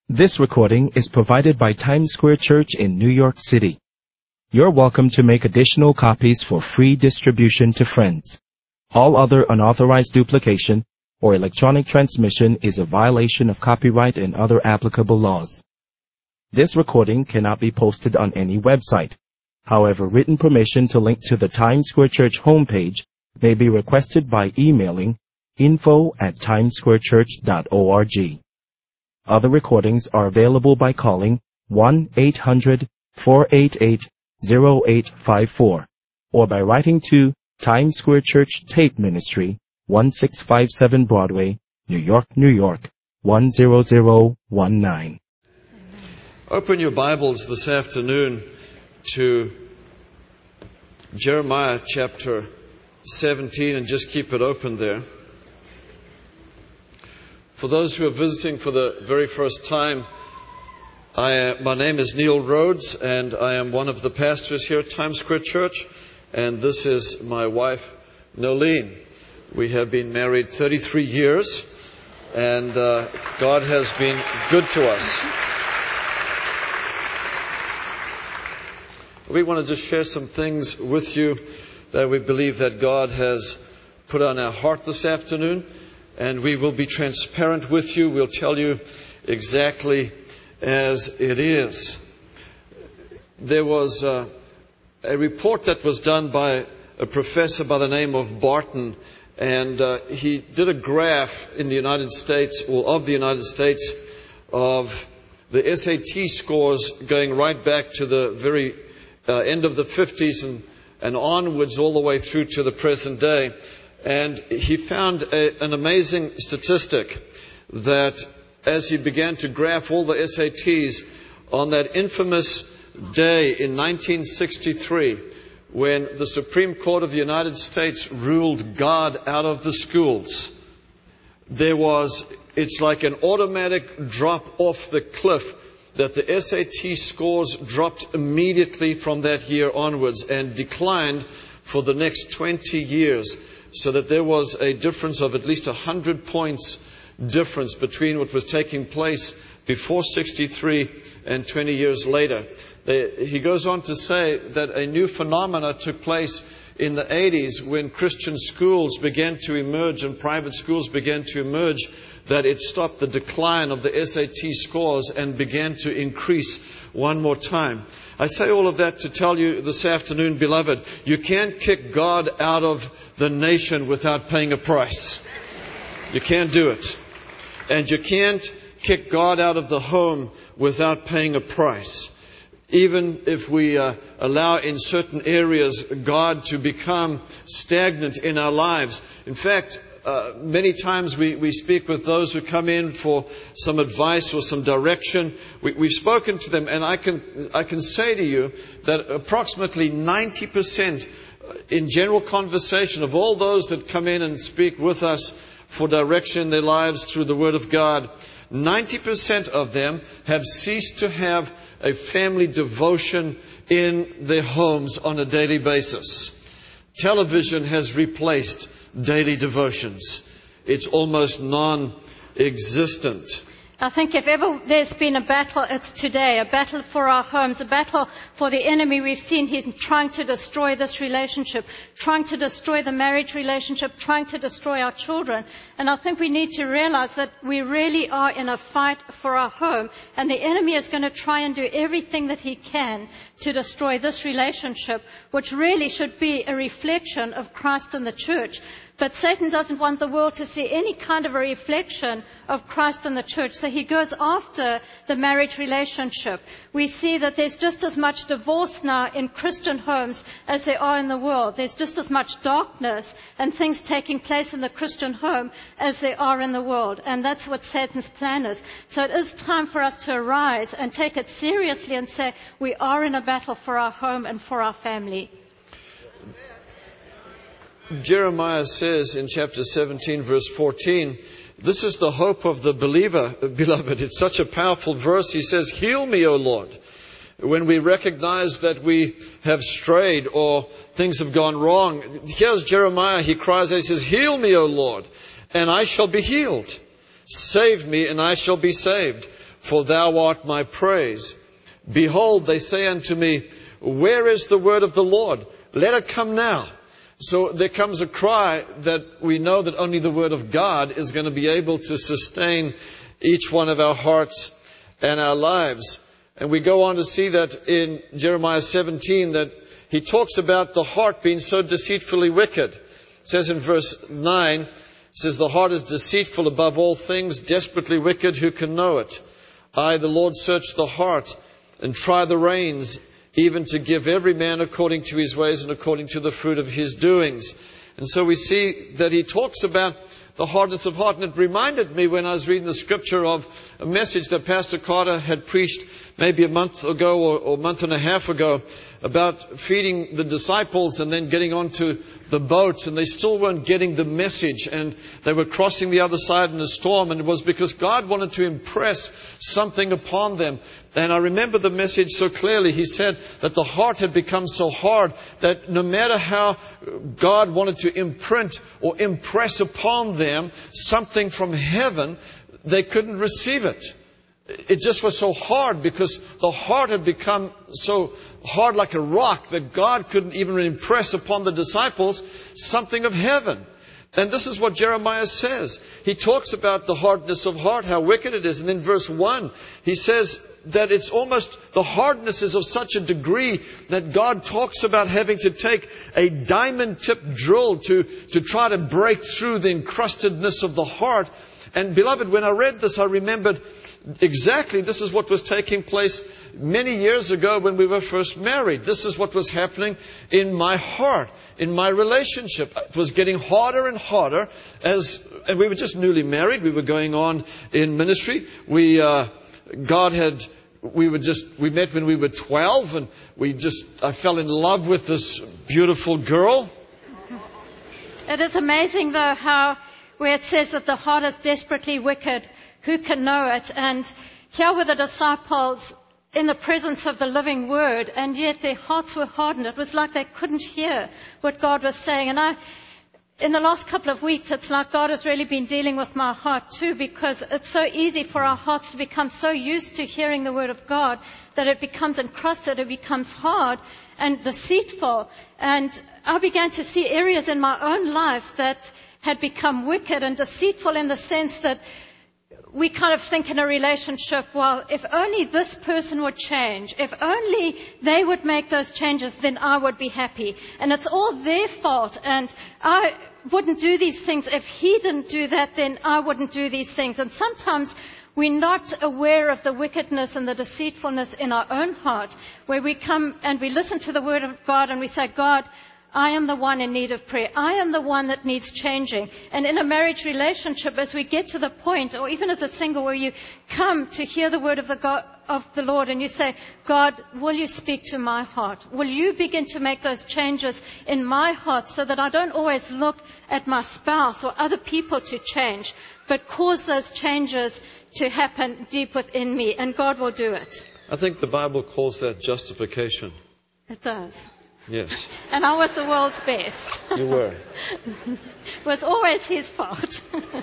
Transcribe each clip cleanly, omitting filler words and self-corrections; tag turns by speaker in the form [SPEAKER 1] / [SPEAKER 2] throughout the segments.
[SPEAKER 1] This recording is provided by Times Square Church in New York City. You're welcome to make additional copies for free distribution to friends. All other unauthorized duplication or electronic transmission is a violation of copyright and other applicable laws. This recording cannot be posted on any website. However, written permission to link to the Times Square Church homepage may be requested by emailing info@timessquarechurch.org. Other recordings are available by calling 1-800-488-0854 or by writing to Times Square Church Tape Ministry, 1657 Broadway, New York, New York, 10019.
[SPEAKER 2] Open your Bibles this afternoon to Jeremiah chapter 17 and just keep it open there. For those who are visiting for the very first time, my name is Neil Rhodes, and I am one of the pastors here at Times Square Church, and this is my wife, Nolene. We have been married 33 years, and God has been good to us. We want to just share some things with you that we believe that God has put on our heart this afternoon. And we will be transparent with you. We'll tell you exactly as it is. There was a report that was done by a professor by the name of Barton. And he did a graph in the United States, or of the United States, of the SAT scores going right back to the very end of the 50s and onwards all the way through to the present day. And he found an amazing statistic that as he began to graph all the SATs on that infamous day in 1963 when the Supreme Court of the United States ruled God out of the schools, it's like an automatic drop off the cliff that the SAT scores dropped immediately from that year onwards and declined for the next 20 years. So that there was a difference of at least 100 points difference between what was taking place before 63 and 20 years later. He goes on to say that a new phenomena took place in the 80s when Christian schools began to emerge and private schools began to emerge, that it stopped the decline of the SAT scores and began to increase one more time. I say all of that to tell you this afternoon, beloved, you can't kick God out of the nation without paying a price. You can't do it. And you can't kick God out of the home without paying a price. Even if we allow in certain areas God to become stagnant in our lives. In fact, many times we speak with those who come in for some advice or some direction. We've spoken to them, and I can say to you that approximately 90% in general conversation of all those that come in and speak with us for direction in their lives through the Word of God, 90% of them have ceased to have a family devotion in their homes on a daily basis. Television has replaced daily devotions. It's almost non-existent.
[SPEAKER 3] I think if ever there's been a battle, it's today. A battle for our homes, a battle for the enemy. We've seen he's trying to destroy this relationship, trying to destroy the marriage relationship, trying to destroy our children. And I think we need to realize that we really are in a fight for our home. And the enemy is going to try and do everything that he can to destroy this relationship, which really should be a reflection of Christ and the church. But Satan doesn't want the world to see any kind of a reflection of Christ and the church. So he goes after the marriage relationship. We see that there's just as much divorce now in Christian homes as there are in the world. There's just as much darkness and things taking place in the Christian home as there are in the world. And that's what Satan's plan is. So it is time for us to arise and take it seriously and say we are in a battle for our home and for our family.
[SPEAKER 2] Jeremiah says in chapter 17, verse 14, this is the hope of the believer, beloved. It's such a powerful verse. He says, heal me, O Lord. When we recognize that we have strayed or things have gone wrong, here's Jeremiah. He cries out, he says, heal me, O Lord, and I shall be healed. Save me, and I shall be saved. for thou art my praise. Behold, they say unto me, where is the word of the Lord? Let it come now. So there comes a cry that we know that only the word of God is going to be able to sustain each one of our hearts and our lives. And we go on to see that in Jeremiah 17 that he talks about the heart being so deceitfully wicked. It says in verse 9, it says, the heart is deceitful above all things, desperately wicked, who can know it? I, the Lord, search the heart and try the reins, even to give every man according to his ways and according to the fruit of his doings. And so we see that he talks about the hardness of heart. And it reminded me when I was reading the scripture of a message that Pastor Carter had preached maybe a month ago or a month and a half ago about feeding the disciples and then getting onto the boat, and they still weren't getting the message, and they were crossing the other side in a storm, and it was because God wanted to impress something upon them. And I remember the message so clearly. He said that the heart had become so hard that no matter how God wanted to imprint or impress upon them something from heaven, they couldn't receive it. It just was so hard because the heart had become so hard like a rock that God couldn't even impress upon the disciples something of heaven. And this is what Jeremiah says. He talks about the hardness of heart, how wicked it is. And in verse 1, he says that it's almost, the hardness is of such a degree that God talks about having to take a diamond-tipped drill to try to break through the encrustedness of the heart. And beloved, when I read this, I remembered exactly this is what was taking place many years ago when we were first married. This is what was happening in my heart, in my relationship. It was getting harder and harder and we were just newly married. We were going on in ministry. We met when we were 12, and I fell in love with this beautiful girl.
[SPEAKER 3] It is amazing though how where it says that the heart is desperately wicked, who can know it? And here were the disciples in the presence of the living word, and yet their hearts were hardened. It was like they couldn't hear what God was saying. And in the last couple of weeks, it's like God has really been dealing with my heart too, because it's so easy for our hearts to become so used to hearing the word of God that it becomes encrusted, it becomes hard and deceitful. And I began to see areas in my own life that had become wicked and deceitful in the sense that we kind of think in a relationship, well, if only this person would change, if only they would make those changes, then I would be happy. And it's all their fault, and I wouldn't do these things. If he didn't do that, then I wouldn't do these things. And sometimes we're not aware of the wickedness and the deceitfulness in our own heart, where we come and we listen to the word of God and we say, God, I am the one in need of prayer. I am the one that needs changing. And in a marriage relationship, as we get to the point, or even as a single, where you come to hear the word of the Lord and you say, God, will you speak to my heart? Will you begin to make those changes in my heart so that I don't always look at my spouse or other people to change, but cause those changes to happen deep within me, and God will do it.
[SPEAKER 2] I think the Bible calls that justification.
[SPEAKER 3] It does.
[SPEAKER 2] Yes.
[SPEAKER 3] And I was the world's best.
[SPEAKER 2] You were.
[SPEAKER 3] It was always his fault.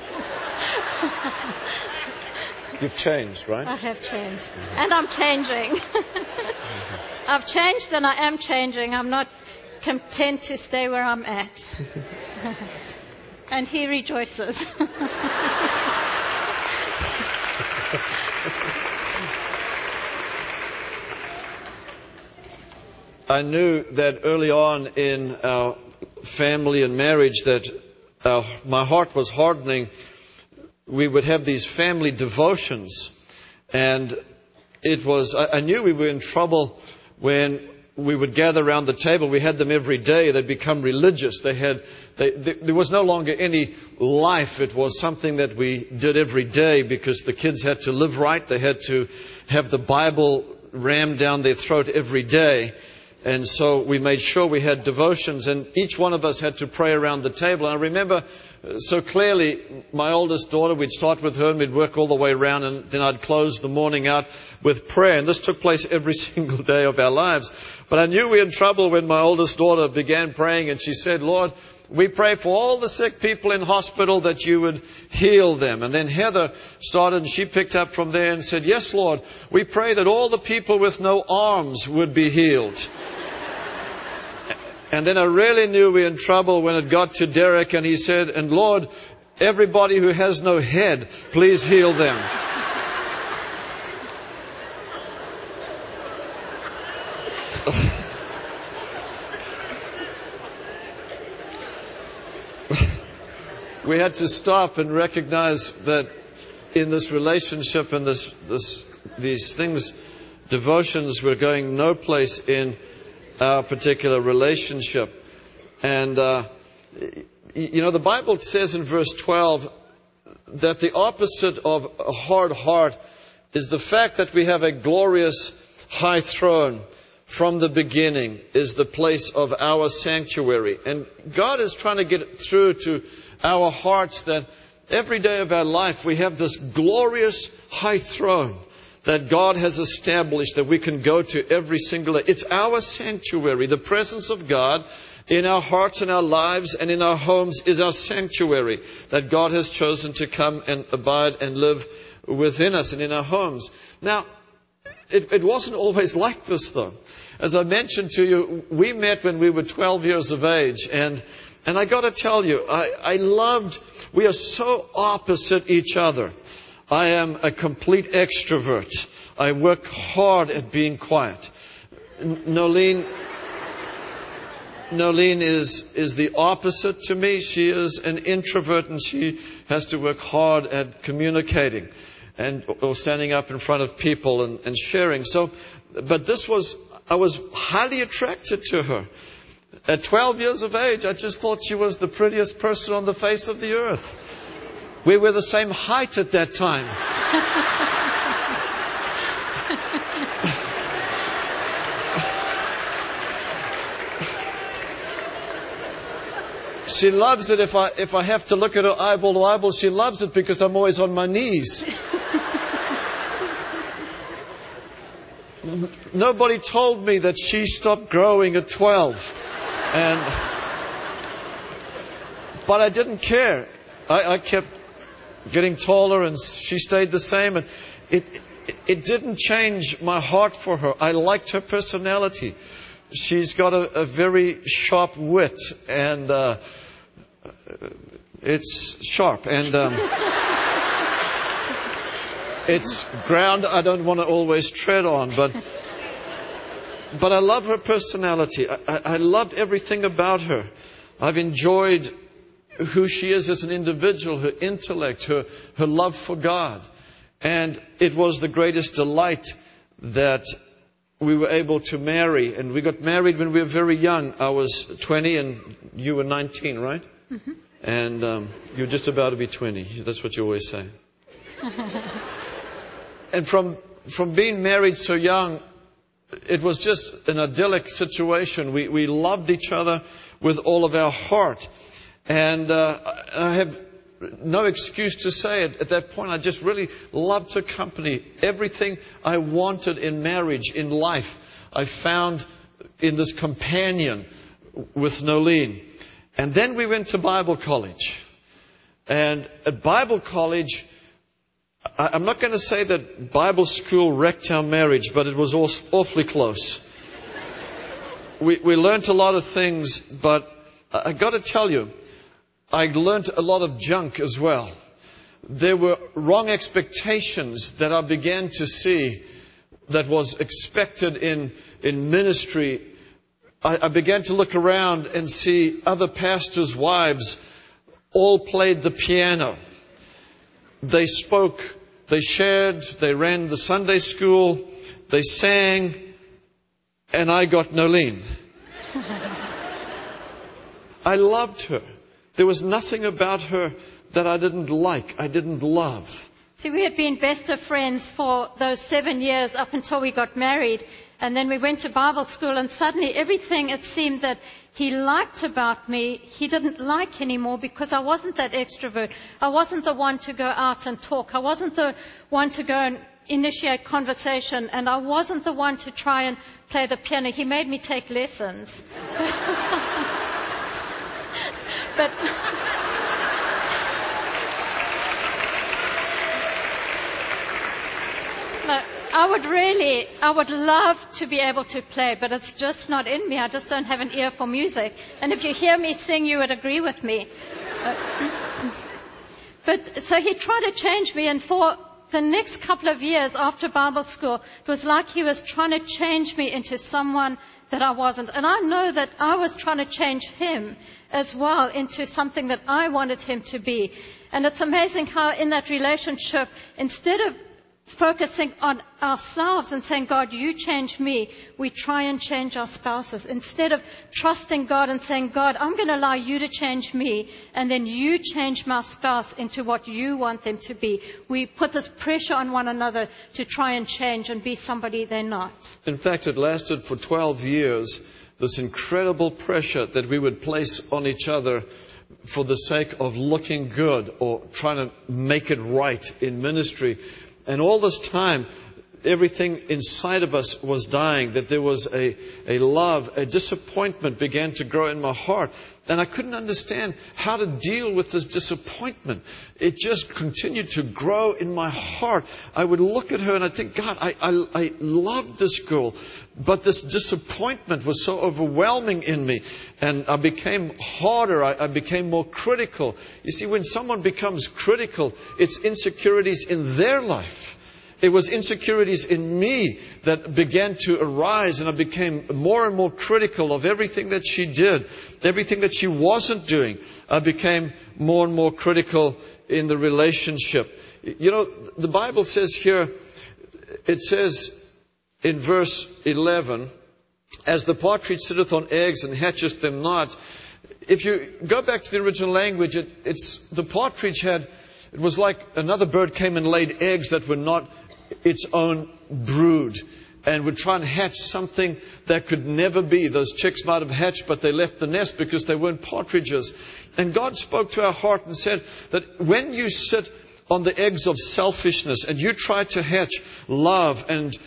[SPEAKER 2] You've changed, right?
[SPEAKER 3] I have changed. And I'm changing. I've changed and I am changing. I'm not content to stay where I'm at. And he rejoices.
[SPEAKER 2] I knew that early on in our family and marriage that my heart was hardening. We would have these family devotions, and I knew we were in trouble when we would gather around the table. We had them every day. They'd become religious. There was no longer any life. It was something that we did every day because the kids had to live right. They had to have the Bible rammed down their throat every day. And so we made sure we had devotions, and each one of us had to pray around the table. And I remember so clearly my oldest daughter, we'd start with her and we'd work all the way around, and then I'd close the morning out with prayer. And this took place every single day of our lives. But I knew we were in trouble when my oldest daughter began praying, and she said, Lord, we pray for all the sick people in hospital that you would heal them. And then Heather started, and she picked up from there and said, yes, Lord, we pray that all the people with no arms would be healed. And then I really knew we were in trouble when it got to Derek, and he said, and Lord, everybody who has no head, please heal them. We had to stop and recognize that in this relationship and these things, devotions were going no place in our particular relationship. And, the Bible says in verse 12 that the opposite of a hard heart is the fact that we have a glorious high throne from the beginning, is the place of our sanctuary. And God is trying to get through to our hearts that every day of our life we have this glorious high throne that God has established that we can go to every single day. It's our sanctuary. The presence of God in our hearts and our lives and in our homes is our sanctuary that God has chosen to come and abide and live within us and in our homes. Now, it wasn't always like this, though. As I mentioned to you, we met when we were 12 years of age, and I got to tell you, we are so opposite each other. I am a complete extrovert. I work hard at being quiet. Nolene is the opposite to me. She is an introvert, and she has to work hard at communicating or standing up in front of people and sharing. But I was highly attracted to her. At 12 years of age, I just thought she was the prettiest person on the face of the earth. We were the same height at that time. She loves it if I have to look at her eyeball to eyeball. She loves it because I'm always on my knees. Nobody told me that she stopped growing at 12. But I didn't care. I kept getting taller, and she stayed the same. And it didn't change my heart for her. I liked her personality. She's got a very sharp wit, and it's sharp, and it's ground I don't want to always tread on, but I love her personality. I loved everything about her. I've enjoyed who she is as an individual, her intellect, her love for God. And it was the greatest delight that we were able to marry. And we got married when we were very young. I was 20 and you were 19, right? Mm-hmm. And you're just about to be 20. That's what you always say. And from being married so young, it was just an idyllic situation. We loved each other with all of our heart. And I have no excuse to say it. At that point, I just really loved her company. Everything I wanted in marriage, in life, I found in this companion with Nolene. And then we went to Bible college. And at Bible college, I'm not going to say that Bible school wrecked our marriage, but it was awfully close. We learned a lot of things, but I got to tell you, I learned a lot of junk as well. There were wrong expectations that I began to see that was expected in ministry. I began to look around and see other pastors' wives all played the piano. They spoke, they shared, they ran the Sunday school, they sang, and I got Nolene. I loved her. There was nothing about her that I didn't like, I didn't love.
[SPEAKER 3] See, we had been best of friends for those 7 years up until we got married. And then we went to Bible school, and suddenly everything it seemed that he liked about me, he didn't like anymore because I wasn't that extrovert. I wasn't the one to go out and talk. I wasn't the one to go and initiate conversation. And I wasn't the one to try and play the piano. He made me take lessons. But no, I would love to be able to play, but it's just not in me. I just don't have an ear for music. And if you hear me sing, you would agree with me. But so he tried to change me, and for the next couple of years after Bible school, it was like he was trying to change me into someone that I wasn't. And I know that I was trying to change him as well into something that I wanted him to be. And it's amazing how in that relationship, instead of focusing on ourselves and saying, God, you change me, we try and change our spouses. Instead of trusting God and saying, God, I'm going to allow you to change me, and then you change my spouse into what you want them to be. We put this pressure on one another to try and change and be somebody they're not.
[SPEAKER 2] In fact, it lasted for 12 years, this incredible pressure that we would place on each other for the sake of looking good or trying to make it right in ministry. And all this time, everything inside of us was dying, that there was a love, a disappointment began to grow in my heart. And I couldn't understand how to deal with this disappointment. It just continued to grow in my heart. I would look at her and I'd think, God, I loved this girl, but this disappointment was so overwhelming in me. And I became harder. I became more critical. You see, when someone becomes critical, it's insecurities in their life. It was insecurities in me that began to arise, and I became more and more critical of everything that she did, everything that she wasn't doing. I became more and more critical in the relationship. You know, the Bible says here, it says in verse 11, as the partridge sitteth on eggs and hatcheth them not. If you go back to the original language, it's the partridge it was like another bird came and laid eggs that were not its own brood, and would try and hatch something that could never be. Those chicks might have hatched, but they left the nest because they weren't partridges. And God spoke to our heart and said that when you sit on the eggs of selfishness and you try to hatch love and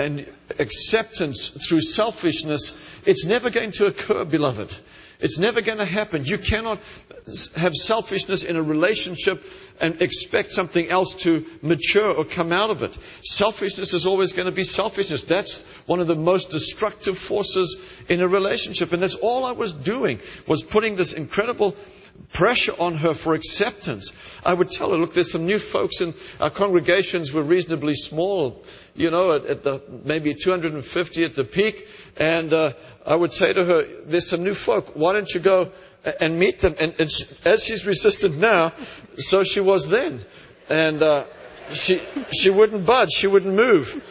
[SPEAKER 2] acceptance through selfishness, it's never going to occur, beloved. It's never going to happen. You cannot have selfishness in a relationship and expect something else to mature or come out of it. Selfishness is always going to be selfishness. That's one of the most destructive forces in a relationship. And that's all I was doing, was putting this incredible pressure on her for acceptance. I would tell her, look, there's some new folks in our congregations. Were reasonably small, you know, at maybe 250 at the peak. And I would say to her, there's some new folk. Why don't you go and meet them? And as she's resistant now, so she was then. And she wouldn't budge. She wouldn't move.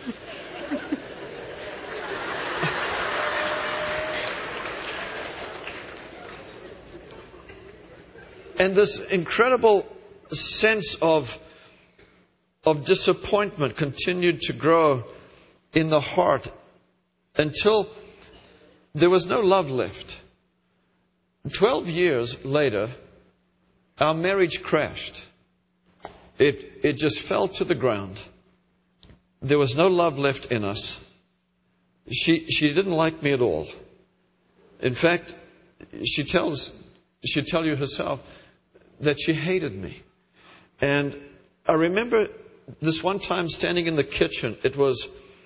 [SPEAKER 2] And this incredible sense of disappointment continued to grow in the heart until there was no love left. 12 years later, our marriage crashed. It just fell to the ground. There was no love left in us. She didn't like me at all. In fact, she'd tell you herself that she hated me. And I remember this one time standing in the kitchen. It was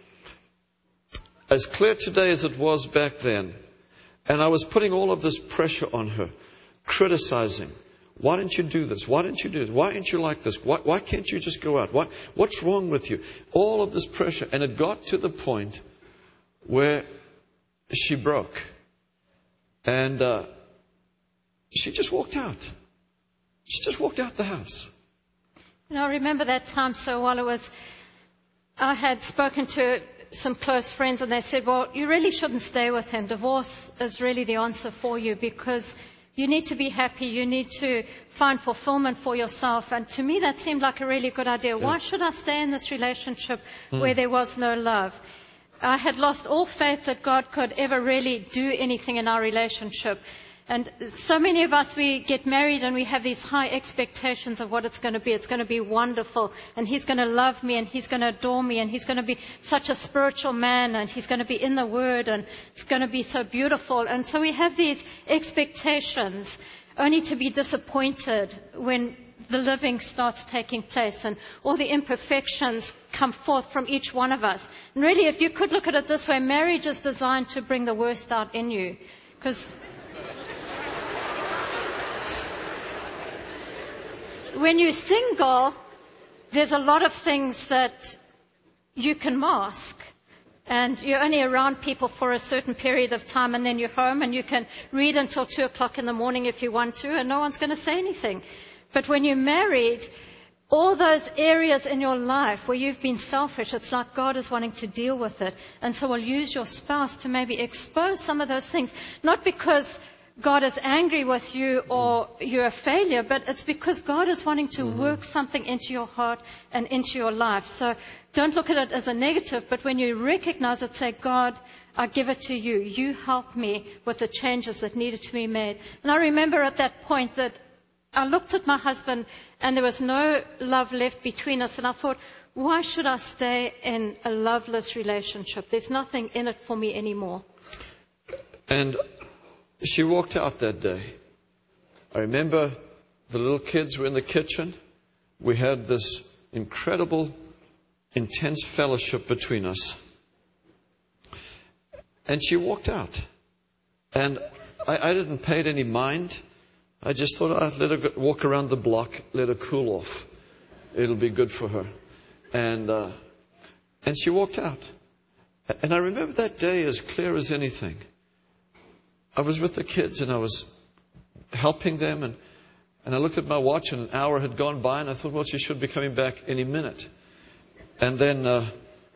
[SPEAKER 2] as clear today as it was back then. And I was putting all of this pressure on her, criticizing. Why don't you do this? Why don't you do this? Why aren't you like this? Why can't you just go out? What's wrong with you? All of this pressure. And it got to the point where she broke. And she just walked out. She just walked out the house.
[SPEAKER 3] And I remember that time so well. I had spoken to some close friends, and they said, well, you really shouldn't stay with him. Divorce is really the answer for you, because you need to be happy. You need to find fulfillment for yourself. And to me, that seemed like a really good idea. Why should I stay in this relationship where there was no love? I had lost all faith that God could ever really do anything in our relationship. And so many of us, we get married and we have these high expectations of what it's going to be. It's going to be wonderful, and he's going to love me, and he's going to adore me, and he's going to be such a spiritual man, and he's going to be in the Word, and it's going to be so beautiful. And so we have these expectations only to be disappointed when the living starts taking place and all the imperfections come forth from each one of us. And really, if you could look at it this way, marriage is designed to bring the worst out in you. Because when you're single, there's a lot of things that you can mask. And you're only around people for a certain period of time, and then you're home, and you can read until 2 o'clock in the morning if you want to, and no one's going to say anything. But when you're married, all those areas in your life where you've been selfish, it's like God is wanting to deal with it. And so will use your spouse to maybe expose some of those things. Not because God is angry with you or you're a failure, but it's because God is wanting to work something into your heart and into your life. So don't look at it as a negative, but when you recognize it, say, God, I give it to you. You help me with the changes that needed to be made. And I remember at that point that I looked at my husband and there was no love left between us. And I thought, why should I stay in a loveless relationship? There's nothing in it for me anymore.
[SPEAKER 2] And she walked out that day. I remember the little kids were in the kitchen. We had this incredible, intense fellowship between us. And she walked out. And I didn't pay it any mind. I just thought I'd let her walk around the block, let her cool off. It'll be good for her. And she walked out. And I remember that day as clear as anything. I was with the kids and I was helping them. And I looked at my watch and an hour had gone by. And I thought, well, she should be coming back any minute. And then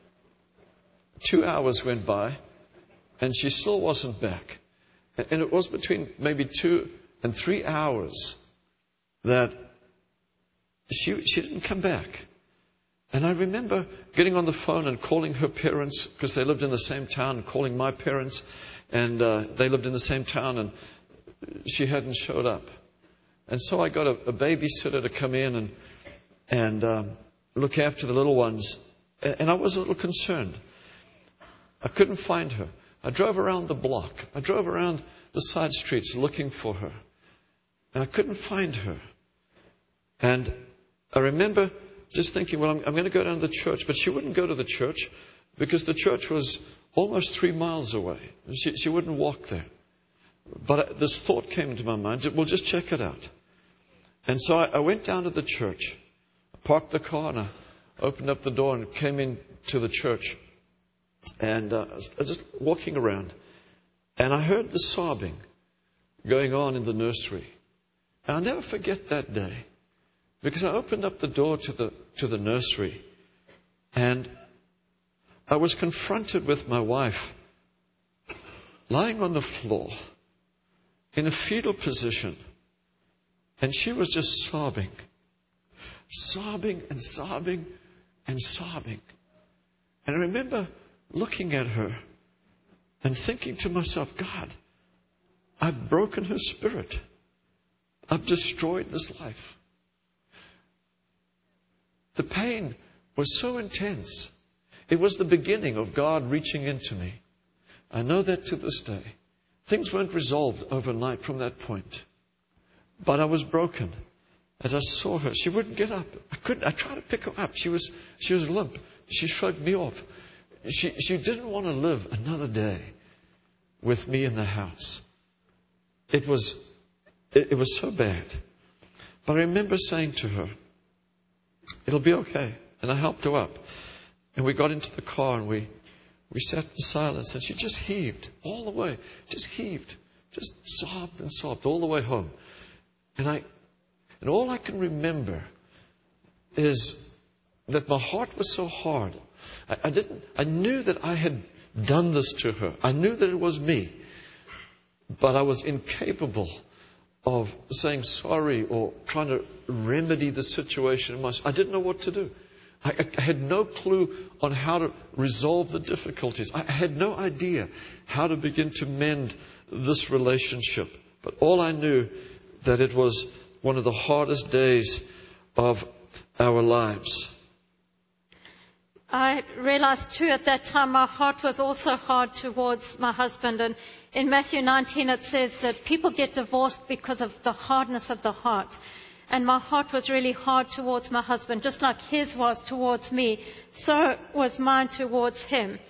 [SPEAKER 2] 2 hours went by. And she still wasn't back. And it was between maybe 2 and 3 hours that she didn't come back. And I remember getting on the phone and calling her parents because they lived in the same town, and calling my parents, and they lived in the same town, and she hadn't showed up. And so I got a babysitter to come in and look after the little ones. And I was a little concerned. I couldn't find her. I drove around the block. I drove around the side streets looking for her. And I couldn't find her. And I remember just thinking, well, I'm going to go down to the church. But she wouldn't go to the church because the church was almost 3 miles away. She wouldn't walk there. But this thought came into my mind, well, just check it out. And so I went down to the church. I parked the car and I opened up the door and came into the church. And I was just walking around. And I heard the sobbing going on in the nursery. And I'll never forget that day. Because I opened up the door to the nursery. And I was confronted with my wife lying on the floor in a fetal position. And she was just sobbing. Sobbing and sobbing and sobbing. And I remember looking at her and thinking to myself, God, I've broken her spirit. I've destroyed this life. The pain was so intense. It was the beginning of God reaching into me. I know that to this day. Things weren't resolved overnight from that point. But I was broken. As I saw her, she wouldn't get up. I tried to pick her up. She was limp. She shrugged me off. She didn't want to live another day with me in the house. It was so bad. But I remember saying to her, it'll be okay. And I helped her up. And we got into the car and we sat in silence, and she just heaved all the way. Just heaved. Just sobbed and sobbed all the way home. And all I can remember is that my heart was so hard. I knew that I had done this to her. I knew that it was me. But I was incapable of saying sorry or trying to remedy the situation. I didn't know what to do. I had no clue on how to resolve the difficulties. I had no idea how to begin to mend this relationship. But all I knew that it was one of the hardest days of our lives.
[SPEAKER 3] I realized too at that time my heart was also hard towards my husband. And in Matthew 19 it says that people get divorced because of the hardness of the heart. And my heart was really hard towards my husband, just like his was towards me. So was mine towards him.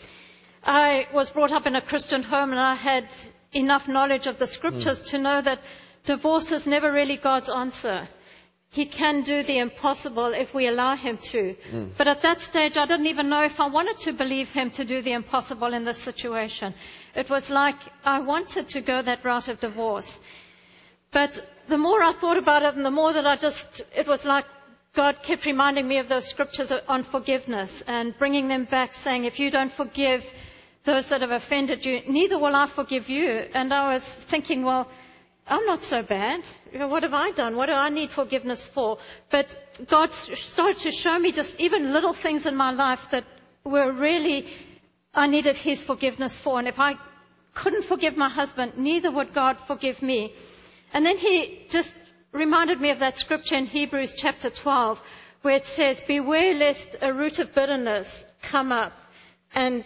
[SPEAKER 3] I was brought up in a Christian home, and I had enough knowledge of the scriptures to know that divorce is never really God's answer. He can do the impossible if we allow him to. But at that stage, I didn't even know if I wanted to believe him to do the impossible in this situation. It was like I wanted to go that route of divorce. But the more I thought about it, and the more that it was like God kept reminding me of those scriptures on forgiveness and bringing them back, saying, if you don't forgive those that have offended you, neither will I forgive you. And I was thinking, well, I'm not so bad. What have I done? What do I need forgiveness for? But God started to show me just even little things in my life that were really, I needed his forgiveness for. And if I couldn't forgive my husband, neither would God forgive me. And then he just reminded me of that scripture in Hebrews chapter 12, where it says, beware lest a root of bitterness come up, and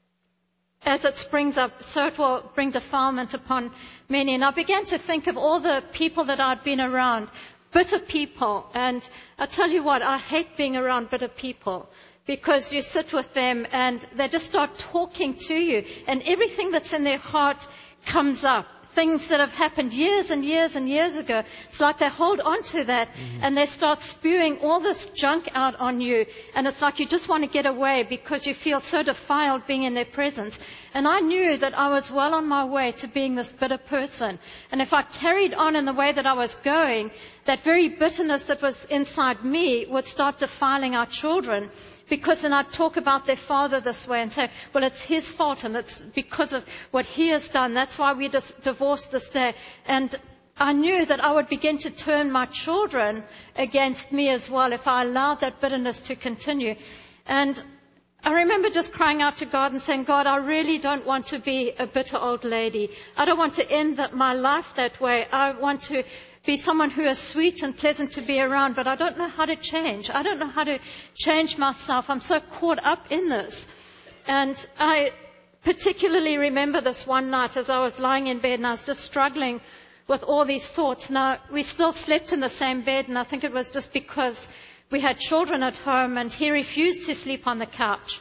[SPEAKER 3] as it springs up, so it will bring defilement upon many. And I began to think of all the people that I'd been around, bitter people. And I tell you what, I hate being around bitter people, because you sit with them and they just start talking to you, and everything that's in their heart comes up. Things that have happened years and years and years ago. It's like they hold on to that and they start spewing all this junk out on you. And it's like you just want to get away because you feel so defiled being in their presence. And I knew that I was well on my way to being this bitter person. And if I carried on in the way that I was going, that very bitterness that was inside me would start defiling our children. Because then I'd talk about their father this way and say, well, it's his fault and it's because of what he has done. That's why we divorced this day. And I knew that I would begin to turn my children against me as well if I allowed that bitterness to continue. And I remember just crying out to God and saying, God, I really don't want to be a bitter old lady. I don't want to end my life that way. I want to be someone who is sweet and pleasant to be around, but I don't know how to change. I don't know how to change myself. I'm so caught up in this. And I particularly remember this one night as I was lying in bed and I was just struggling with all these thoughts. Now, we still slept in the same bed, and I think it was just because we had children at home and he refused to sleep on the couch.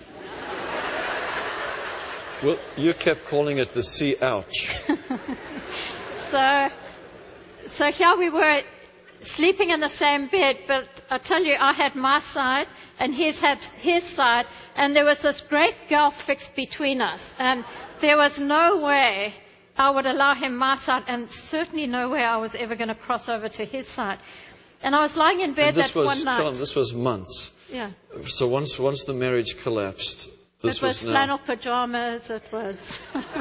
[SPEAKER 2] Well, you kept calling it the sea ouch.
[SPEAKER 3] So here we were sleeping in the same bed, but I tell you, I had my side and he had his side, and there was this great gulf fixed between us, and there was no way I would allow him my side, and certainly no way I was ever going to cross over to his side. And I was lying in bed one night.
[SPEAKER 2] This was months.
[SPEAKER 3] Yeah.
[SPEAKER 2] So once the marriage collapsed, this
[SPEAKER 3] was flannel pajamas. It was.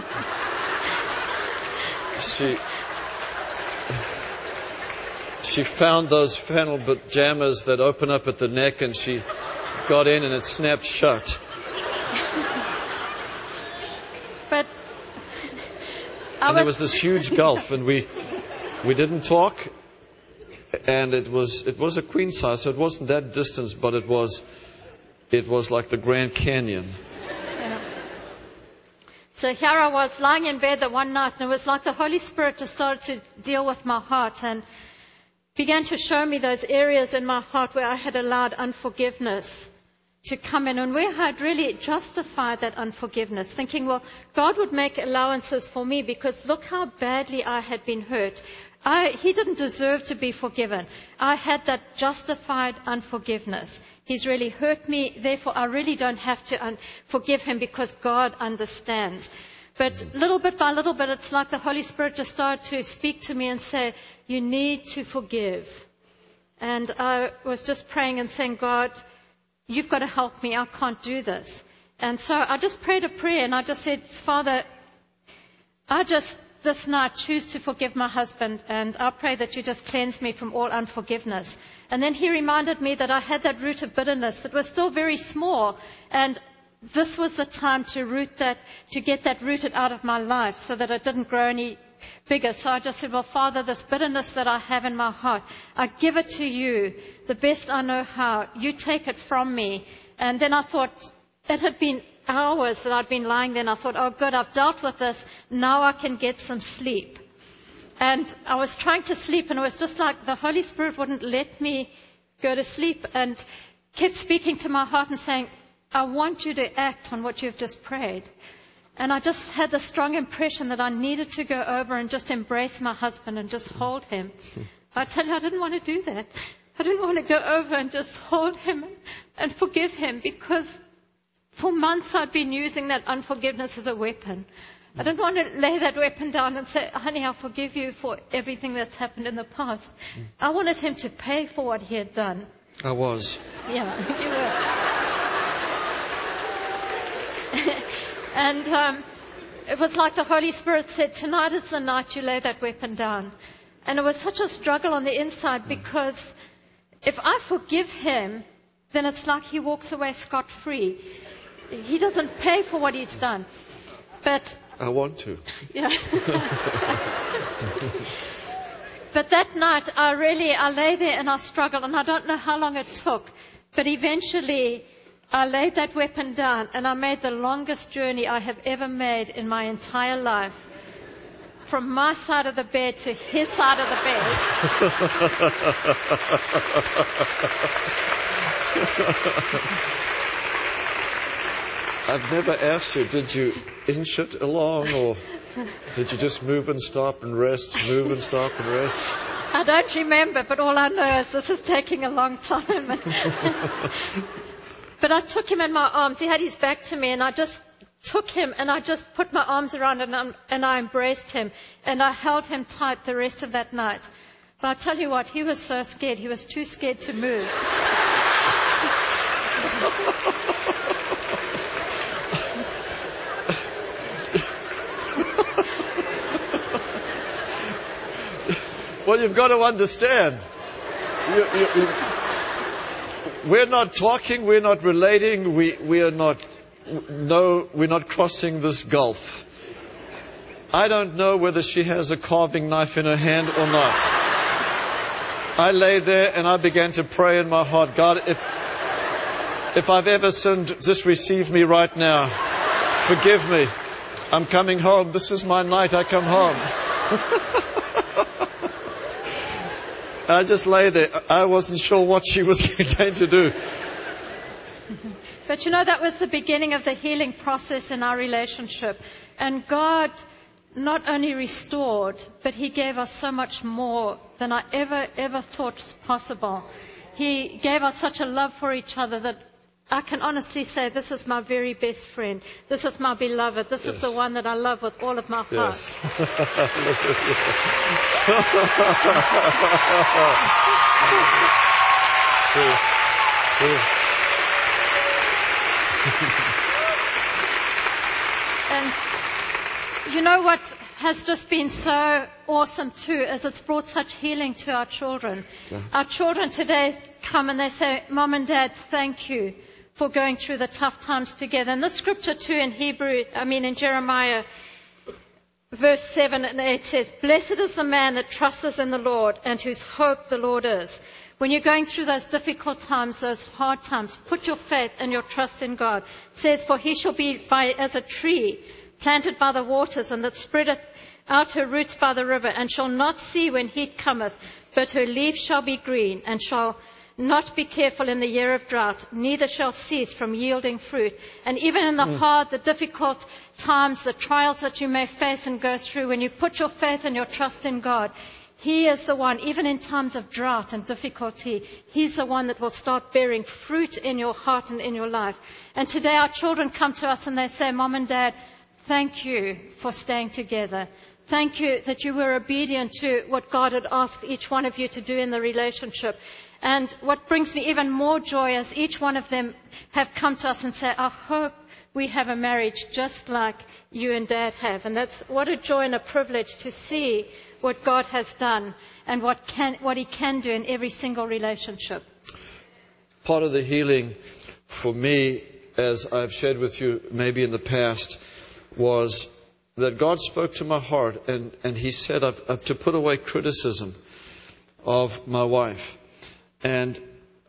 [SPEAKER 2] She found those flannel pajamas that open up at the neck, and she got in and it snapped shut.
[SPEAKER 3] But
[SPEAKER 2] there was this huge gulf, and we didn't talk, and it was a queen size, so it wasn't that distance, but it was like the Grand Canyon.
[SPEAKER 3] Yeah. So here I was lying in bed that one night, and it was like the Holy Spirit just started to deal with my heart and began to show me those areas in my heart where I had allowed unforgiveness to come in, and where I had really justified that unforgiveness, thinking, well, God would make allowances for me because look how badly I had been hurt. He didn't deserve to be forgiven. I had that justified unforgiveness. He's really hurt me, therefore I really don't have to forgive him because God understands. But little bit by little bit, it's like the Holy Spirit just started to speak to me and say, you need to forgive. And I was just praying and saying, God, you've got to help me. I can't do this. And so I just prayed a prayer and I just said, Father, this night choose to forgive my husband, and I pray that you just cleanse me from all unforgiveness. And then he reminded me that I had that root of bitterness that was still very small, and this was the time to get that rooted out of my life so that it didn't grow any bigger. So I just said, well, Father, this bitterness that I have in my heart, I give it to you the best I know how. You take it from me And then I thought, it had been hours that I'd been lying there, and I thought, oh good, I've dealt with this, now I can get some sleep. And I was trying to sleep, and it was just like the Holy Spirit wouldn't let me go to sleep, and kept speaking to my heart and saying, I want you to act on what you've just prayed. And I just had the strong impression that I needed to go over and just embrace my husband and just hold him. I tell you, I didn't want to do that. I didn't want to go over and just hold him and forgive him, because for months I'd been using that unforgiveness as a weapon. I didn't want to lay that weapon down and say, honey, I forgive you for everything that's happened in the past. I wanted him to pay for what he had done.
[SPEAKER 2] I was.
[SPEAKER 3] Yeah, you were. And it was like the Holy Spirit said, tonight is the night you lay that weapon down. And it was such a struggle on the inside, because if I forgive him, then it's like he walks away scot-free. He doesn't pay for what he's done. But
[SPEAKER 2] I want to.
[SPEAKER 3] Yeah. But that night, I lay there and I struggled, and I don't know how long it took, but eventually I laid that weapon down, and I made the longest journey I have ever made in my entire life, from my side of the bed to his side of the bed.
[SPEAKER 2] I've never asked you, did you inch it along, or did you just move and stop and rest, move and stop and rest?
[SPEAKER 3] I don't remember, but all I know is this is taking a long time. But I took him in my arms. He had his back to me, and I just took him and I just put my arms around him, and I embraced him, and I held him tight the rest of that night. But I tell you what, he was so scared. He was too scared to move.
[SPEAKER 2] Well, you've got to understand. We're not talking, we're not relating, we're not crossing this gulf. I don't know whether she has a carving knife in her hand or not. I lay there and I began to pray in my heart, God, if I've ever sinned, just receive me right now. Forgive me. I'm coming home. This is my night. I come home. I just lay there. I wasn't sure what she was going to do.
[SPEAKER 3] But that was the beginning of the healing process in our relationship. And God not only restored, but He gave us so much more than I ever thought was possible. He gave us such a love for each other that I can honestly say this is my very best friend. This is my beloved. This is the one that I love with all of my heart.
[SPEAKER 2] Yes.
[SPEAKER 3] And what has just been so awesome too is it's brought such healing to our children. Yeah. Our children today come and they say, Mom and Dad, thank you for going through the tough times together. And the scripture too in Jeremiah verse 7 and 8 says, Blessed is the man that trusts in the Lord and whose hope the Lord is. When you're going through those difficult times, those hard times, put your faith and your trust in God. It says, For he shall be as a tree planted by the waters, and that spreadeth out her roots by the river, and shall not see when heat cometh, but her leaf shall be green, and shall not be careful in the year of drought, neither shall cease from yielding fruit. And even in the hard, the difficult times, the trials that you may face and go through, when you put your faith and your trust in God, He is the one, even in times of drought and difficulty, He's the one that will start bearing fruit in your heart and in your life. And today our children come to us and they say, Mom and Dad, thank you for staying together. Thank you that you were obedient to what God had asked each one of you to do in the relationship. And what brings me even more joy is each one of them have come to us and say, I hope we have a marriage just like you and Dad have. And that's what a joy and a privilege to see what God has done and what He can do in every single relationship.
[SPEAKER 2] Part of the healing for me, as I've shared with you maybe in the past, was that God spoke to my heart and He said, I've to put away criticism of my wife. And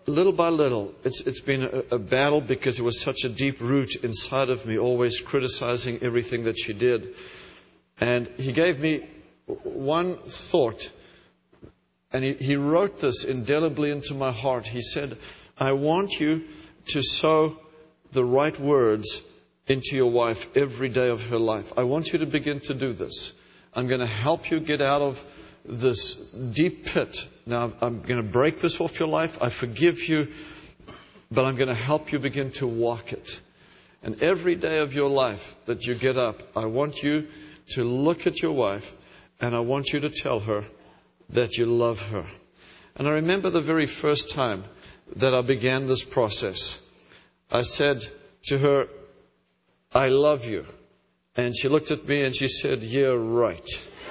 [SPEAKER 2] little by little, it's been a battle because it was such a deep root inside of me, always criticizing everything that she did. And he gave me one thought, and he wrote this indelibly into my heart. He said, I want you to sow the right words into your wife every day of her life. I want you to begin to do this. I'm going to help you get out of this deep pit. Now, I'm going to break this off your life. I forgive you, but I'm going to help you begin to walk it. And every day of your life that you get up, I want you to look at your wife, and I want you to tell her that you love her. And I remember the very first time that I began this process. I said to her, I love you. And she looked at me and she said, yeah, right.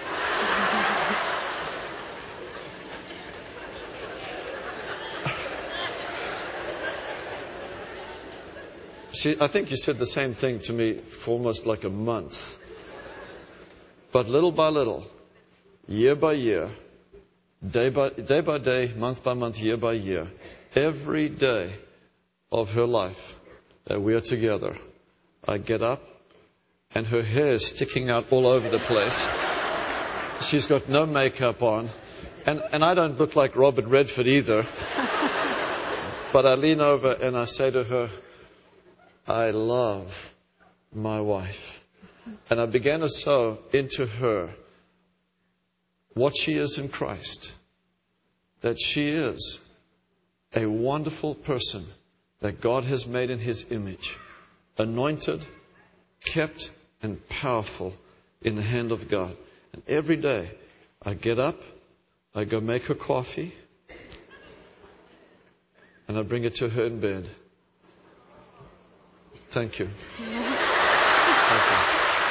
[SPEAKER 2] I think you said the same thing to me for almost like a month. But little by little, year by year, day by day, month by month, year by year, every day of her life that we are together, I get up and her hair is sticking out all over the place. She's got no makeup on. And I don't look like Robert Redford either. But I lean over and I say to her, I love my wife. And I began to sow into her what she is in Christ. That she is a wonderful person that God has made in His image. Anointed, kept, and powerful in the hand of God. And every day I get up, I go make her coffee, and I bring it to her in bed. Thank you. Thank you.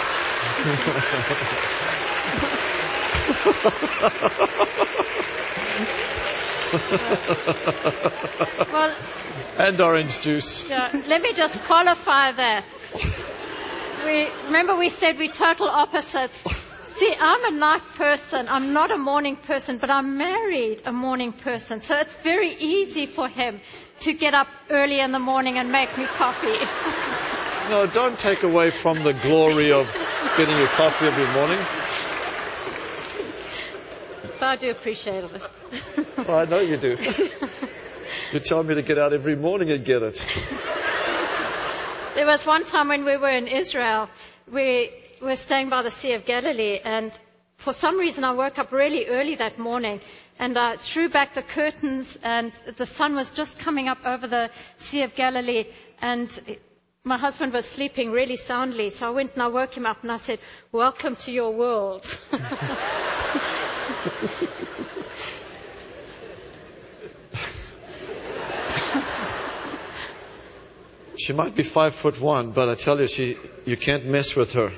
[SPEAKER 3] Well,
[SPEAKER 2] and orange juice.
[SPEAKER 3] Yeah, let me just qualify that. Remember we said we're total opposites. See, I'm a night person. I'm not a morning person, but I married a morning person. So it's very easy for him to get up early in the morning and make me coffee.
[SPEAKER 2] No, don't take away from the glory of getting your coffee every morning.
[SPEAKER 3] But I do appreciate it.
[SPEAKER 2] Oh, I know you do. You tell me to get out every morning and get it.
[SPEAKER 3] There was one time when we were in Israel, we were staying by the Sea of Galilee, and for some reason I woke up really early that morning, and I threw back the curtains, and the sun was just coming up over the Sea of Galilee, and my husband was sleeping really soundly, so I went and I woke him up and I said, welcome to your world.
[SPEAKER 2] She might be 5'1", but I tell you, you can't mess with her.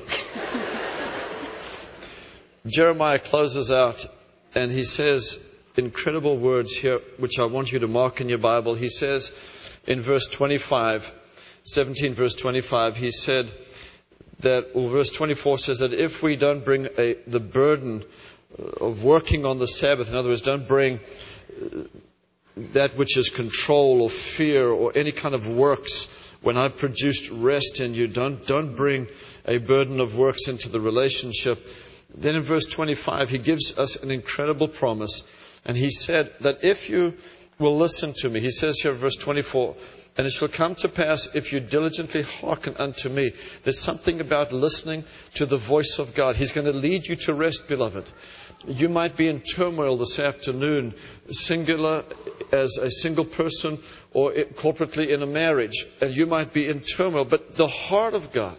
[SPEAKER 2] Jeremiah closes out and he says incredible words here, which I want you to mark in your Bible. He says in verse 25, 17 verse 25, he said that, or verse 24 says that if we don't bring the burden of working on the Sabbath, in other words, don't bring that which is control or fear or any kind of works, when I've produced rest in you, don't bring a burden of works into the relationship. Then in verse 25, he gives us an incredible promise. And he said that if you will listen to me, he says here in verse 24, and it shall come to pass if you diligently hearken unto me. There's something about listening to the voice of God. He's going to lead you to rest, beloved. You might be in turmoil this afternoon, singular as a single person or corporately in a marriage. And you might be in turmoil. But the heart of God,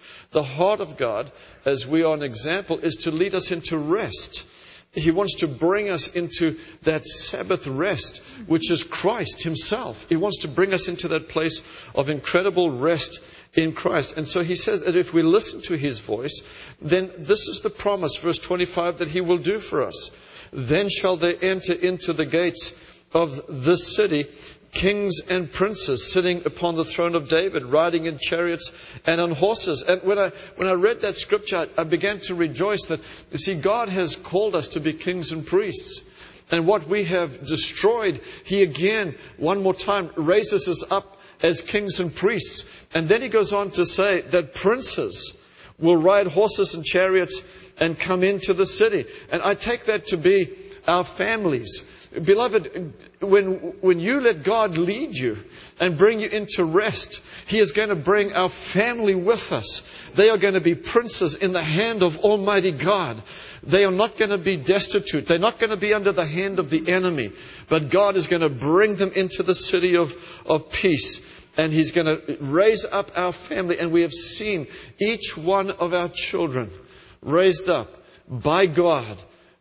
[SPEAKER 2] as we are an example, is to lead us into rest. He wants to bring us into that Sabbath rest, which is Christ Himself. He wants to bring us into that place of incredible rest in Christ. And so He says that if we listen to His voice, then this is the promise, verse 25, that He will do for us. Then shall they enter into the gates of this city, kings and princes sitting upon the throne of David, riding in chariots and on horses. And when I read that scripture, I began to rejoice that, you see, God has called us to be kings and priests. And what we have destroyed, He again, one more time, raises us up as kings and priests. And then He goes on to say that princes will ride horses and chariots and come into the city. And I take that to be our families. Beloved, when you let God lead you and bring you into rest, He is going to bring our family with us. They are going to be princes in the hand of Almighty God. They are not going to be destitute. They're not going to be under the hand of the enemy. But God is going to bring them into the city of peace. And He's going to raise up our family. And we have seen each one of our children raised up by God,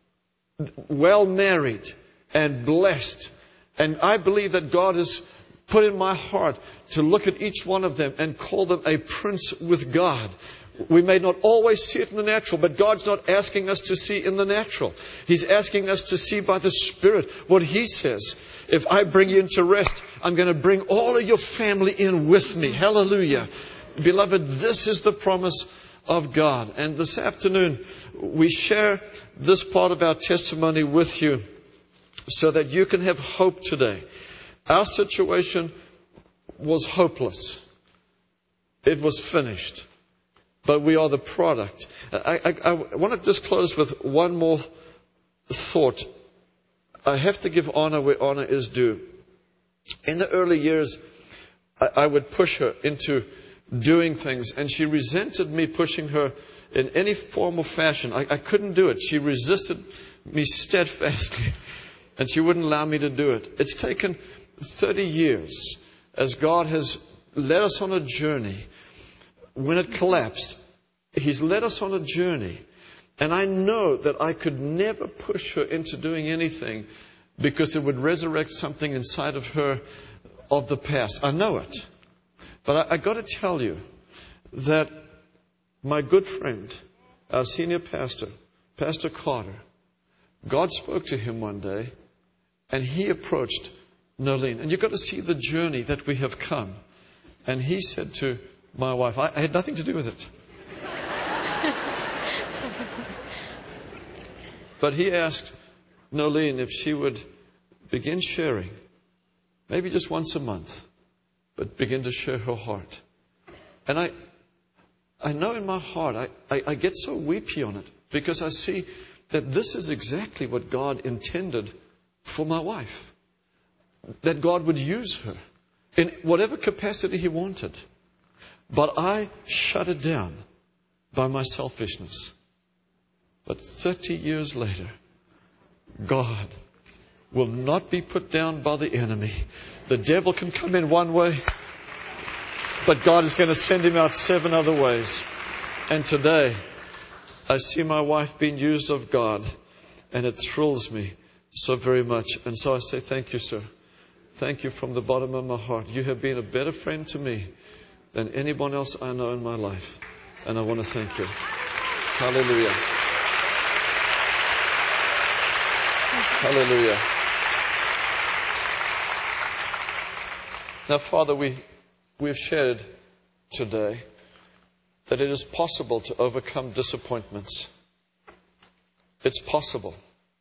[SPEAKER 2] well married and blessed. And I believe that God has put in my heart to look at each one of them and call them a prince with God. We may not always see it in the natural, but God's not asking us to see in the natural. He's asking us to see by the Spirit what He says. If I bring you into rest, I'm going to bring all of your family in with me. Hallelujah. Beloved, this is the promise of God. And this afternoon, we share this part of our testimony with you so that you can have hope today. Our situation was hopeless. It was finished. But we are the product. I want to just close with one more thought. I have to give honor where honor is due. In the early years, I would push her into doing things, and she resented me pushing her in any form or fashion. I couldn't do it. She resisted me steadfastly, and she wouldn't allow me to do it. It's taken 30 years as God has led us on a journey. When it collapsed, He's led us on a journey. And I know that I could never push her into doing anything because it would resurrect something inside of her of the past. I know it. But I got to tell you that my good friend, our senior pastor, Pastor Carter, God spoke to him one day and he approached Nolene. And you've got to see the journey that we have come. And he said to my wife, I had nothing to do with it. But he asked Nolene if she would begin sharing, maybe just once a month, but begin to share her heart. And I know in my heart, I get so weepy on it because I see that this is exactly what God intended for my wife. That God would use her in whatever capacity He wanted. But I shut it down by my selfishness. But 30 years later, God will not be put down by the enemy. The devil can come in one way, but God is going to send him out 7 other ways. And today, I see my wife being used of God, and it thrills me so very much. And so I say, thank you, sir. Thank you from the bottom of my heart. You have been a better friend to me than anyone else I know in my life. And I want to thank you. Hallelujah. Hallelujah. Now, Father, we've shared today that it is possible to overcome disappointments. It's possible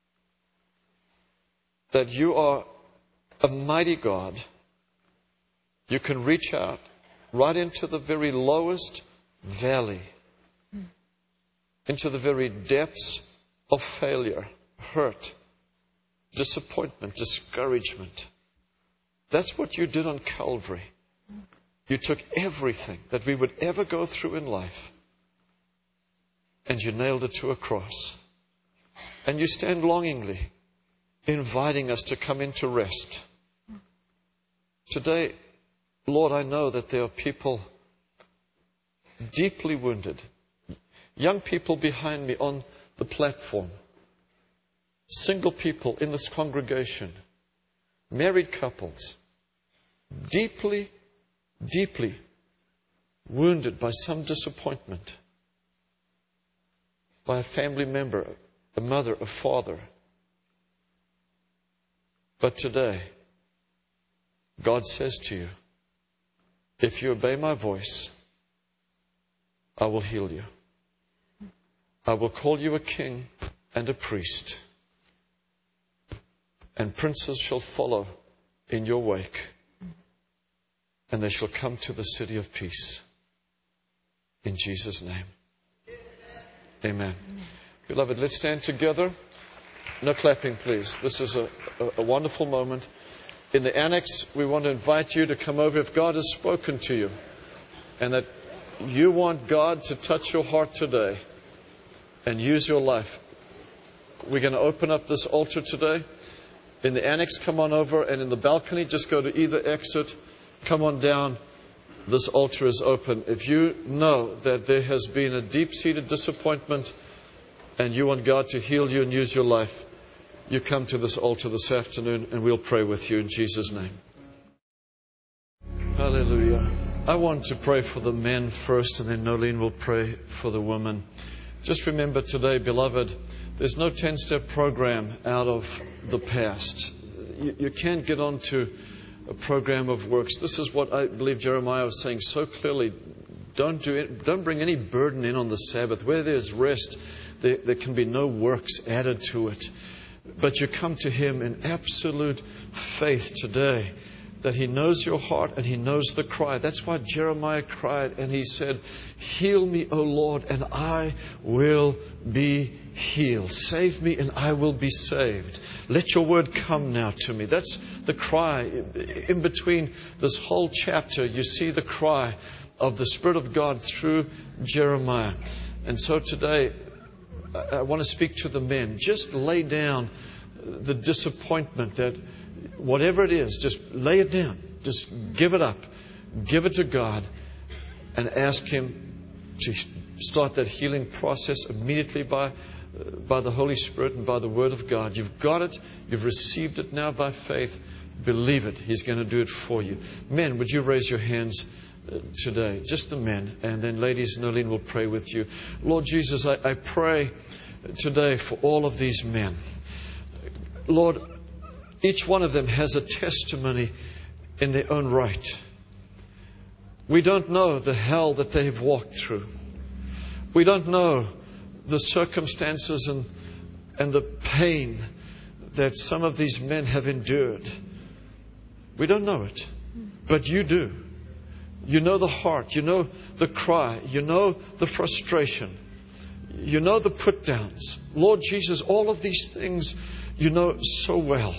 [SPEAKER 2] that you are a mighty God. You can reach out right into the very lowest valley, into the very depths of failure, hurt, disappointment, discouragement. That's what you did on Calvary. You took everything that we would ever go through in life and you nailed it to a cross. And you stand longingly inviting us to come into rest. Today, Lord, I know that there are people deeply wounded. Young people behind me on the platform. Single people in this congregation. Married couples. Deeply, deeply wounded by some disappointment. By a family member, a mother, a father. But today, God says to you, if you obey my voice, I will heal you. I will call you a king and a priest. and princes shall follow in your wake, and they shall come to the city of peace. In Jesus' name. Amen. Beloved, let's stand together. No clapping, please. This is a wonderful moment. In the annex, we want to invite you to come over if God has spoken to you and that you want God to touch your heart today and use your life. We're going to open up this altar today. In the annex, come on over, and in the balcony, just go to either exit. Come on down. This altar is open. If you know that there has been a deep-seated disappointment and you want God to heal you and use your life, you come to this altar this afternoon and we'll pray with you in Jesus' name. Hallelujah. I want to pray for the men first, and then Nolene will pray for the women. Just remember today, beloved, there's no 10-step program out of the past. You can't get onto a program of works. This is what I believe Jeremiah was saying so clearly. Don't bring any burden in on the Sabbath. Where there's rest, there can be no works added to it. But you come to Him in absolute faith today that He knows your heart and He knows the cry. That's why Jeremiah cried and he said, "Heal me, O Lord, and I will be healed. Save me and I will be saved. Let your word come now to me." That's the cry. In between this whole chapter, you see the cry of the Spirit of God through Jeremiah. And so today, I want to speak to the men. Just lay down the disappointment that whatever it is, just lay it down. Just give it up. Give it to God and ask Him to start that healing process immediately by the Holy Spirit and by the Word of God. You've got it. You've received it now by faith. Believe it. He's going to do it for you. Men, would you raise your hands today? Just the men. And then ladies, Nolene will pray with you. Lord Jesus, I pray today for all of these men. Lord, each one of them has a testimony in their own right. We don't know the hell that they have walked through. We don't know the circumstances and the pain that some of these men have endured. We don't know it. But you do. You know the heart. You know the cry. You know the frustration. You know the put downs. Lord Jesus, all of these things you know so well.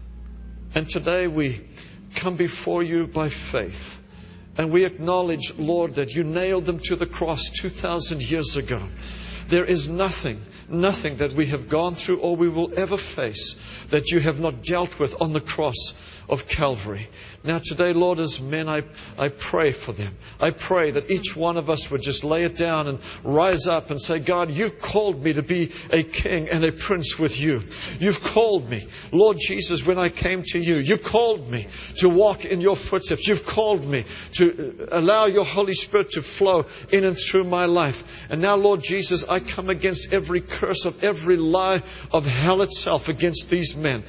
[SPEAKER 2] And today we come before you by faith. And we acknowledge, Lord, that you nailed them to the cross 2,000 years ago. There is nothing that we have gone through or we will ever face that you have not dealt with on the cross of Calvary. Now today, Lord, as men, I pray for them. I pray that each one of us would just lay it down and rise up and say, God, you called me to be a king and a prince with you. You've called me. Lord Jesus, when I came to you, you called me to walk in your footsteps. You've called me to allow your Holy Spirit to flow in and through my life. And now, Lord Jesus, I come against every curse of every lie of hell itself against these men.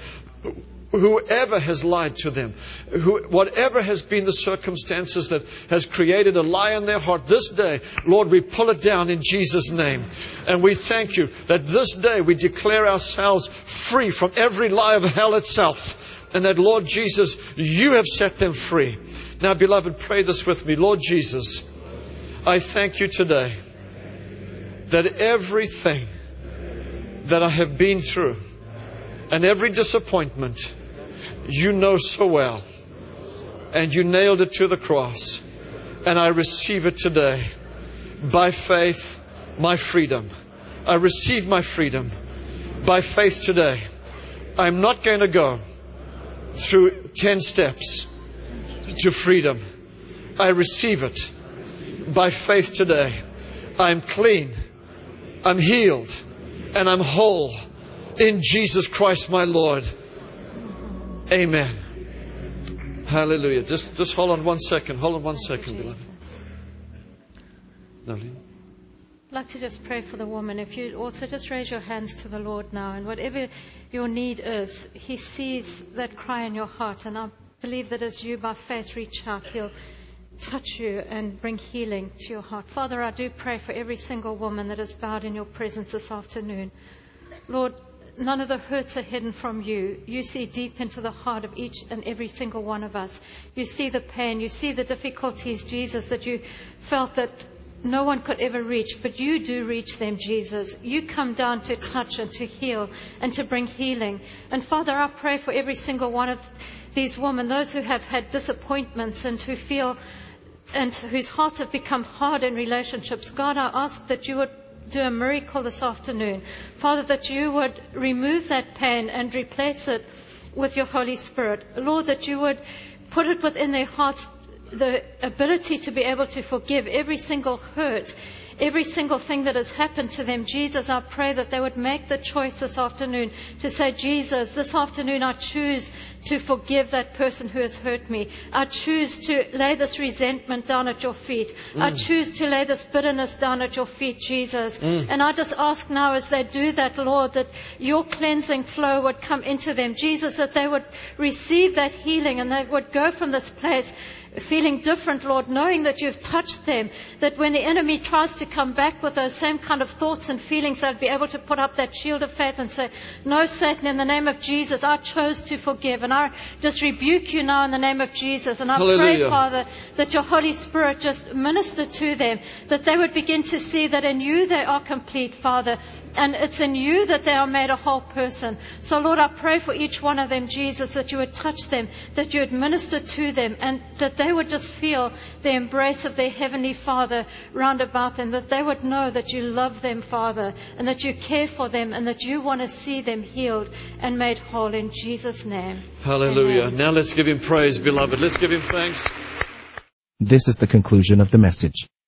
[SPEAKER 2] Whoever has lied to them, whatever has been the circumstances that has created a lie in their heart, this day, Lord, we pull it down in Jesus' name. And we thank you that this day we declare ourselves free from every lie of hell itself. And that, Lord Jesus, you have set them free. Now, beloved, pray this with me. Lord Jesus, I thank you today that everything that I have been through and every disappointment, you know so well. And you nailed it to the cross. And I receive it today. By faith, my freedom. I receive my freedom. By faith today. I'm not going to go through 10 steps to freedom. I receive it. By faith today. I'm clean. I'm healed. And I'm whole. In Jesus Christ, my Lord. Amen. Hallelujah. Just hold on 1 second. Hold on 1 second, beloved. Nolene?
[SPEAKER 3] I'd like to just pray for the woman. If you also just raise your hands to the Lord now, and whatever your need is, He sees that cry in your heart. And I believe that as you by faith reach out, He'll touch you and bring healing to your heart. Father, I do pray for every single woman that is bowed in your presence this afternoon. Lord, none of the hurts are hidden from you. You see deep into the heart of each and every single one of us. You see the pain. You see the difficulties, Jesus, that you felt that no one could ever reach, but you do reach them, Jesus. You come down to touch and to heal and to bring healing. And Father, I pray for every single one of these women, those who have had disappointments and who feel and whose hearts have become hard in relationships. God, I ask that you would do a miracle this afternoon. Father, that you would remove that pain and replace it with your Holy Spirit. Lord, that you would put it within their hearts the ability to be able to forgive every single hurt, every single thing that has happened to them. Jesus, I pray that they would make the choice this afternoon to say, Jesus, this afternoon I choose to forgive that person who has hurt me. I choose to lay this resentment down at your feet. I choose to lay this bitterness down at your feet, Jesus. And I just ask now as they do that, Lord, that your cleansing flow would come into them. Jesus, that they would receive that healing and they would go from this place feeling different, Lord, knowing that you've touched them, that when the enemy tries to come back with those same kind of thoughts and feelings, they'll be able to put up that shield of faith and say, no, Satan, in the name of Jesus, I chose to forgive, and I just rebuke you now in the name of Jesus. And I pray, Father, that your Holy Spirit just minister to them, that they would begin to see that in you they are complete, Father, and it's in you that they are made a whole person. So, Lord, I pray for each one of them, Jesus, that you would touch them, that you would minister to them, and that they would just feel the embrace of their Heavenly Father round about them, that they would know that you love them, Father, and that you care for them, and that you want to see them healed and made whole in Jesus' name.
[SPEAKER 2] Hallelujah.
[SPEAKER 3] Amen.
[SPEAKER 2] Now let's give him praise, beloved. Let's give him thanks.
[SPEAKER 1] This is the conclusion of the message.